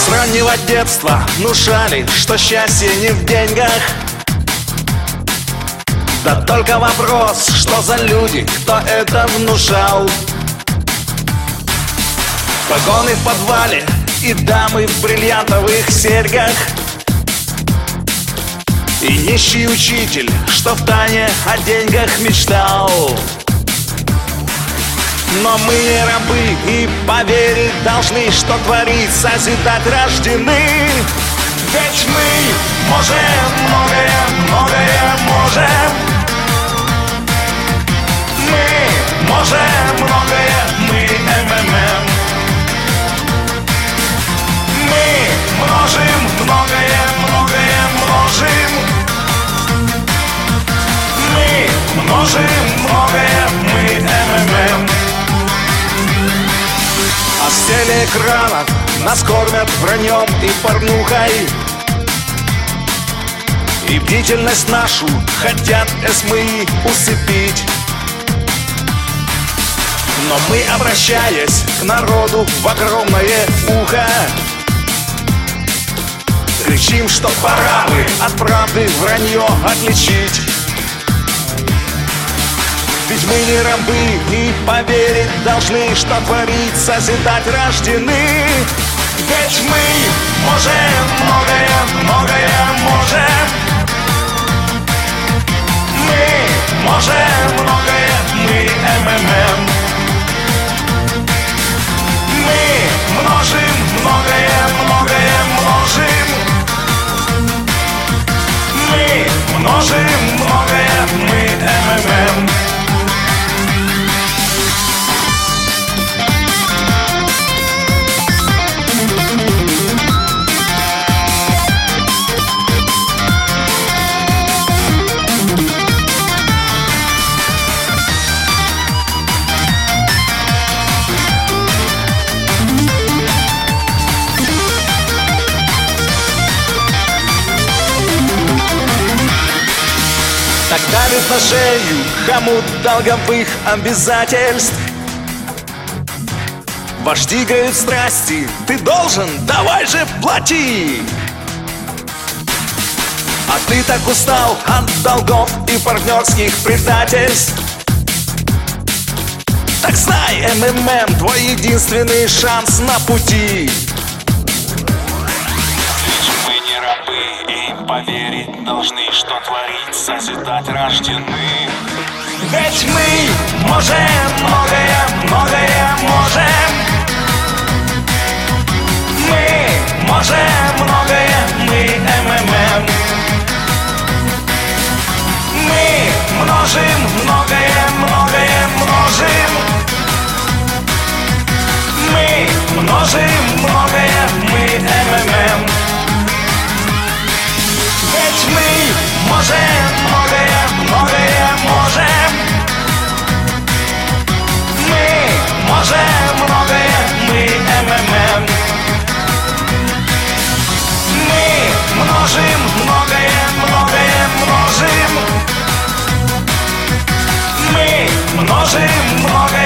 С раннего детства внушали, что счастье не в деньгах. Да только вопрос, что за люди, кто это внушал? Погоны в подвале и дамы в бриллиантовых серьгах, и нищий учитель, что втайне о деньгах мечтал. Но мы не рабы и поверить должны, что творить, созидать рождены. Ведь мы можем многое, многое можем. Мы можем многое, мы МММ. Мы множим многое, многое множим. Мы множим многое, мы МММ. А с телеэкранов нас кормят враньем и порнухой, и бдительность нашу хотят СМИ усыпить. Но мы, обращаясь к народу в огромное ухо, кричим, что пора бы от правды вранье отличить. Ведь мы не рабы и поверить должны, что творить, созидать рождены. Ведь мы можем многое, многое можем. Мы можем многое, мы МММ. Мы множим многое, многое множим. Мы множим многое, мы МММ. Так давит на шею хомут долговых обязательств. Вожди греют страсти, ты должен, давай же плати. А ты так устал от долгов и партнерских предательств. Так знай, МММ, твой единственный шанс на пути. Поверить должны, что творить, созидать рождены. Ведь мы можем многое, многое можем. Мы можем многое, мы МММ. Мы множим многое, многое множим. Мы множим многое, мы МММ. Ведь мы можем многое, многое можем. Мы можем многое, мы МММ. Мы множим многое, многое множим. Мы множим многое.